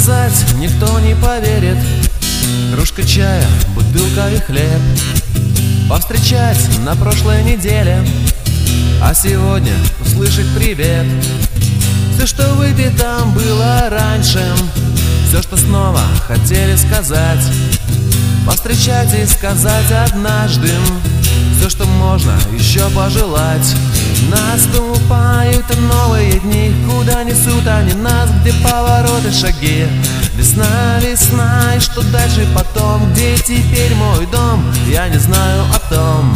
сказать, никто не поверит. Кружка чая, бутылка и хлеб. Повстречать на прошлой неделе, а сегодня услышать привет. Все, что выпито было раньше, все, что снова хотели сказать. Повстречать и сказать однажды все, что можно еще пожелать. Наступают новые дни, куда несут они нас, где повороты, шаги. Весна, весна, и что дальше потом? Где теперь мой дом? Я не знаю о том.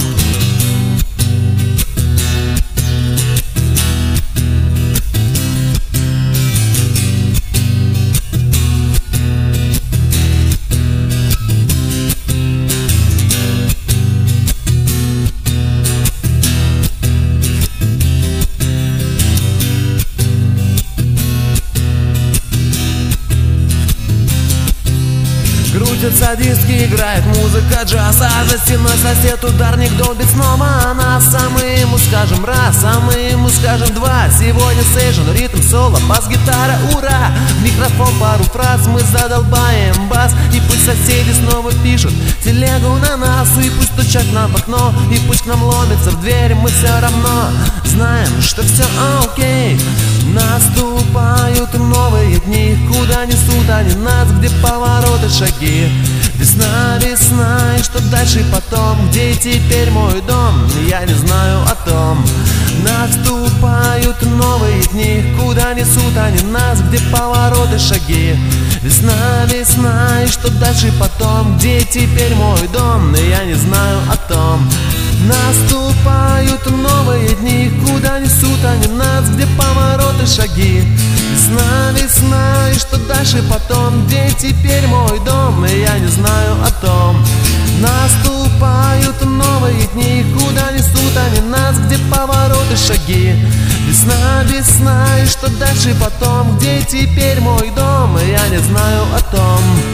Крутятся диски, играет музыка, джаз, а за стеной сосед ударник долбит снова нас. А мы ему скажем раз, а мы ему скажем два. Сегодня сейшн, ритм, соло, бас-гитара, ура! В микрофон пару фраз мы задолбаем бас. И пусть соседи снова пишут телегу на нас, и пусть стучат нам в окно, и пусть к нам ломится в дверь, мы все равно знаем, что все окей. Наступают новые дни, куда несут они нас, где повороты, шаги. Весна, весна, и что дальше потом? Где теперь мой дом? Я не знаю о том. Наступают новые дни, куда несут они нас, где повороты, шаги. Весна, весна, и что дальше потом? Где теперь мой дом? Я не знаю о том. Наступают новые дни, куда несут они нас, где повороты, шаги. Весна, весна, и что дальше потом? Где теперь мой дом? Я не знаю о том. Наступают новые дни, куда несут они нас, где повороты, шаги. Весна, весна, и что дальше потом? Где теперь мой дом? Я не знаю о том.